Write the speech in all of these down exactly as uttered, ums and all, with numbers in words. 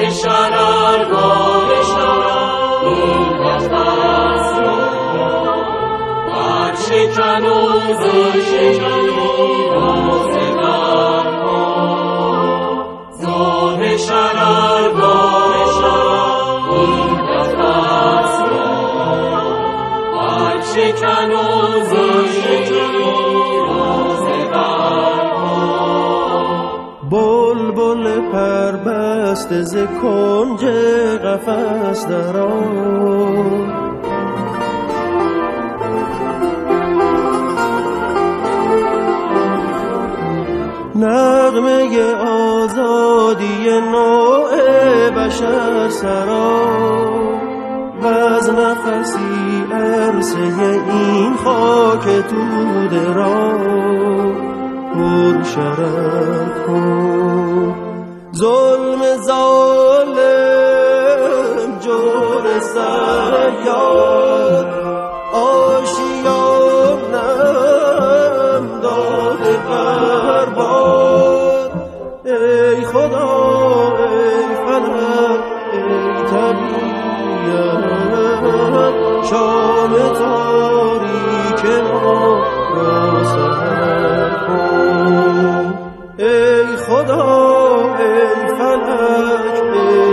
شرر گاه شرر این قفس را بر شکن و زشکنی روزگار زاه شرر گاه شرر این قفس را بر شکن و زشکنی بلبل پربسته ز کنج قفس درآ نغمه آزادی نوع بشر سرا و از نفسی عرصه این خاک توده را پر شرف کن ظلم ظالم جور سیاد آشیانم داده برباد ای خدا ای فلک ای طبیعت شام تاریک ما را سحر کن ای خدا ای فلک ای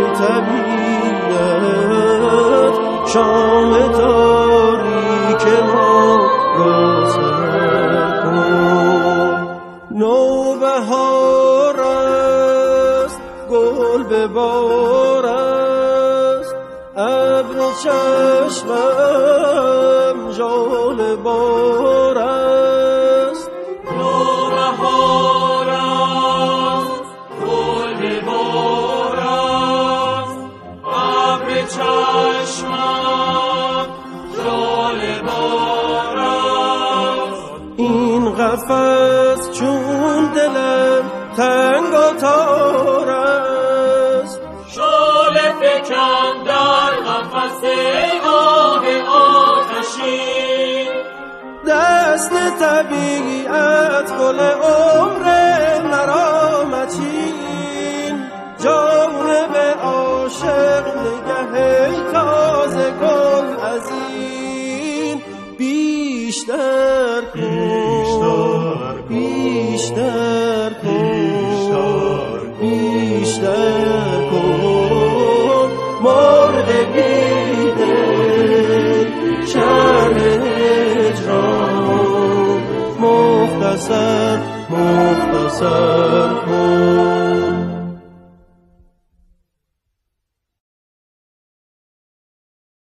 طبیعت شام تاریک ما را سحر کن نوبهار است گل به بار است ابر چشمم ژاله بار است نوبهار است گل به بار است ابر چشمم ژاله بار است این قفس چون دلم تنگ و تار است شعله فکن در قفس ای آه آتشین دست طبیعت گل عمر مرامتین جانب عاشق نگه تازه گل از این بیشتر کن بیشتر کن بیشتر کن مرد بیدل شرح هجران مختصر مختصر کن